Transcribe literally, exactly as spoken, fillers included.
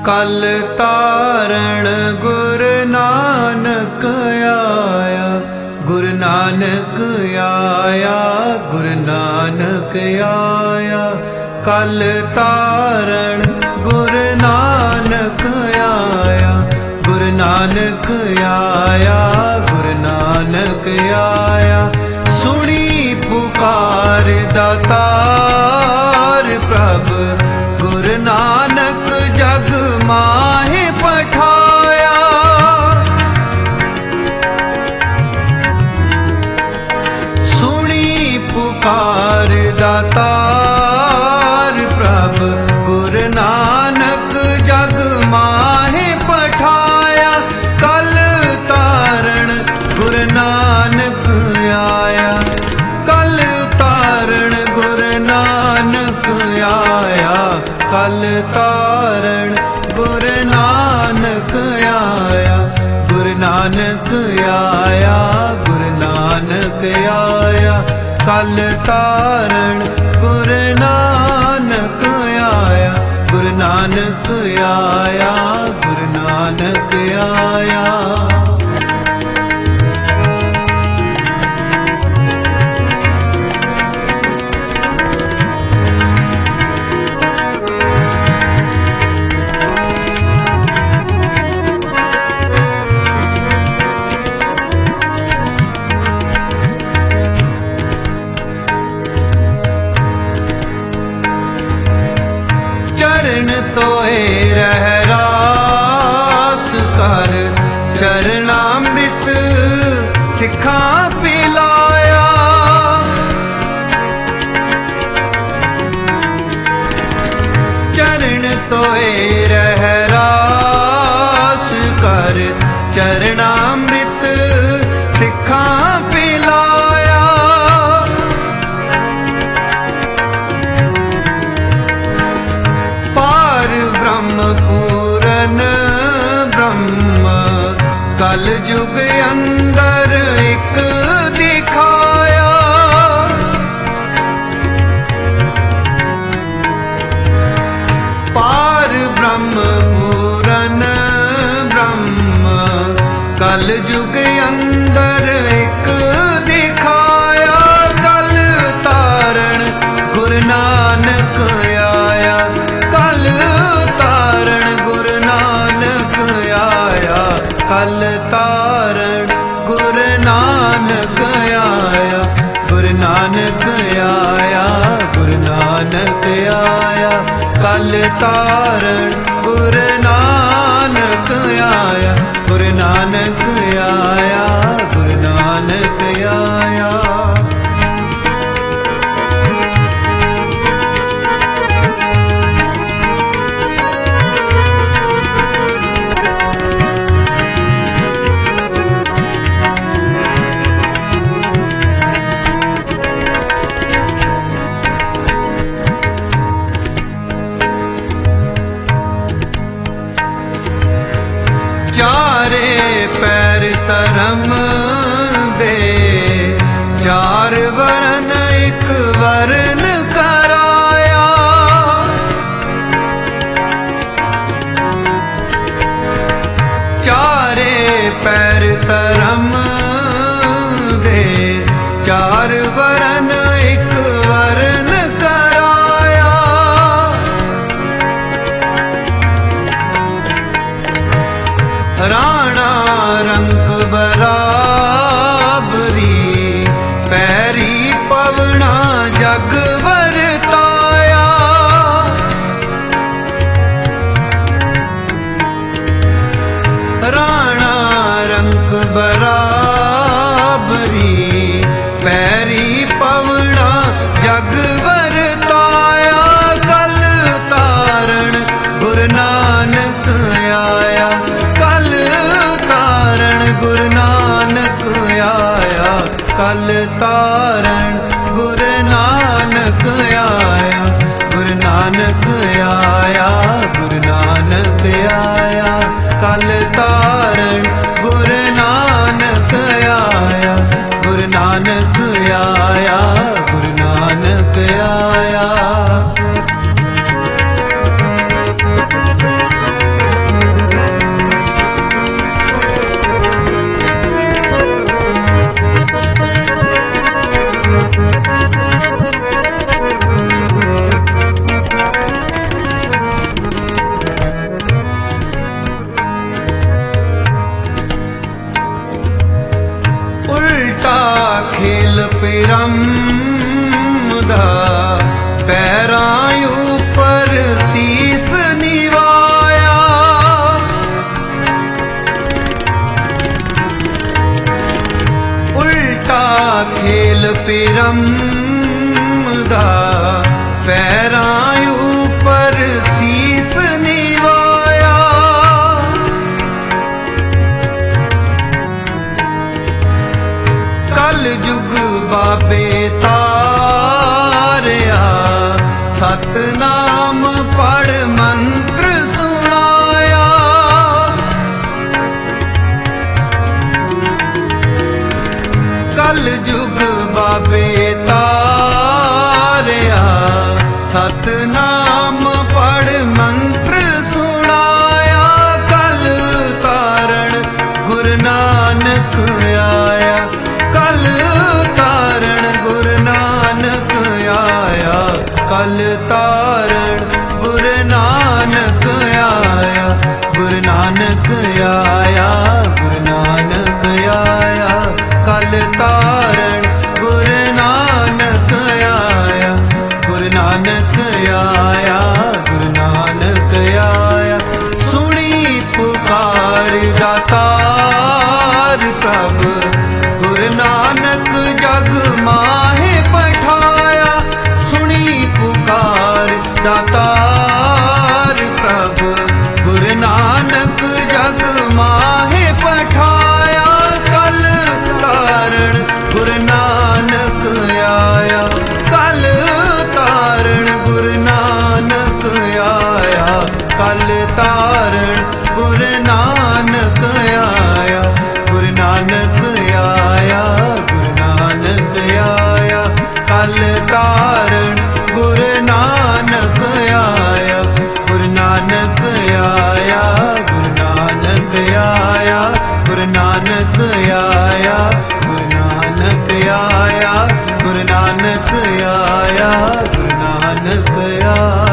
कल तारण गुरु नानक आया, गुरु नानक आया, गुरु नानक आया। कल तारण गुरु नानक आया, गुरु नानक आया, गुरु नानक आया। सुनी पुकार दातार प्रभु, गुरु नानक जग माहे पठाया। सुनी पुकार दातार प्रभु, गुरु नानक जग माहे पठाया। कल तारण गुरु नानक आया, कल तारण गुरु नानक आया। कल तारण गुरु नानक आया, गुरु नानक आया, गुरु नानक आया। कल तारण गुरु नानक आया, गुरु नानक आया, गुरु नानक आया। चरण तोए रह रास कर, चरणामृत सिखा पिलाया। चरण तोए रह रास कर, चरणामृत सिखा पिलाया। ब्रह्म पूरन ब्रह्म कल युग अंदर एक दिखाया। पार ब्रह्म पूरन ब्रह्म कल युग अंदर एक दिखाया। कल तारण गुरु नानक आया, कल तारण गुरु नानक आया। कल तारण गुरु नानक आया, गुरु नानक आया, गुरु नानक आया। कल तारण गुरु नानक आया, गुरु नानक आया, गुरु नानक आया। चारे पैर धर्म दे, चार वरन एक वरन कराया। चारे पैर धर्म दे, चार वरन एक वरन कराया। राणा रंग बराबरी, पैरी पवना जग वरताया। राणा रंग बराबरी, पैरी पवना जग वरताया। कल तारण गुरु नानक आया, कल तारण गुरु नानक आया। कल तारण गुरु नानक आया, गुरु नानक आया, गुरु नानक आया। कल तारण गुरु नानक आया, गुरु नानक आया, गुरु नानक आया। ਪਿਰਮਦਾ ਪੈਰਾਂ ਉੱਪਰ ਸੀਸ ਨਿਵਾਇਆ। ਉਲਟਾ ਖੇਲ ਪਿਰਮਦਾ ਪੈਰਾਂ ਉੱਪਰ ਸੀਸ ਨਿਵਾਇਆ। ਕਲ ਜੁਗ ਬਾਬੇ ਤਾਰਿਆ ਸਤਨਾਮ ਪੜ ਮੰਤਰ ਸੁਣਾਇਆ। ਕਲ ਜੁਗ ਬਾਬੇ ਤਾਰਿਆ ਸਤਨਾਮ ਪੜ ਮੰਤਰ ਸੁਣਾਇਆ। ਕਲ ਤਾਰਨ ਗੁਰੂ ਨਾਨਕ ਆਇਆ। ਕਲ ਤਾਰਨ ਗੁਰੂ ਨਾਨਕ ਆਇਆ। ਕਲ ਤਾਰਨ ਗੁਰੂ ਨਾਨਕ ਆਇਆ। ਗੁਰੂ ਨਾਨਕ ਆਇਆ। ਗੁਰੂ ਨਾਨਕ ਆਇਆ। ਕਲ ਤਾਰਨ ਗੁਰੂ ਨਾਨਕ ਆਇਆ। ਗੁਰੂ ਨਾਨਕ ਆਇਆ। ਗੁਰੂ ਨਾਨਕ ਆਇਆ। ਸੁਣੀ ਪੁਕਾਰ ਦਾਤਾਰ ਪ੍ਰਭ ਗੁਰੂ ਨਾਨਕ ਜਗ ਮਾਹੇ ਪਠਾਇਆ। ਸੁਣੀ ਪੁਕਾਰ ਦਾਤਾਰ ਪ੍ਰਭ ਗੁਰੂ ਨਾਨਕ ਜਗ ਮਾਹੇ ਪਠਾਇਆ। ਕਲ ਤਾਰਨ ਗੁਰੂ ਨਾਨਕ ਆਇਆ। ਕਲ ਤਾਰਨ ਗੁਰੂ ਨਾਨਕ ਆਇਆ। ਕਲ ਤਾਰਨ ਗੁਰੂ ਨਾਨਕ ਆਇਆ। ਗੁਰੂ ਨਾਨਕ ਆਇਆ। ਗੁਰੂ ਨਾਨਕ ਆਇਆ। ਕਲ ਤਾਰਨ ਗੁਰੂ ਨਾਨਕ ਆਇਆ। ਗੁਰੂ ਨਾਨਕ ਆਇਆ। ਗੁਰੂ ਨਾਨਕ ਆਇਆ। ਗੁਰੂ ਨਾਨਕ ਆਇਆ। ਗੁਰੂ ਨਾਨਕ ਆਇਆ। ਗੁਰੂ ਨਾਨਕ ਆਇਆ। ਗੁਰੂ ਨਾਨਕ ਆਇਆ।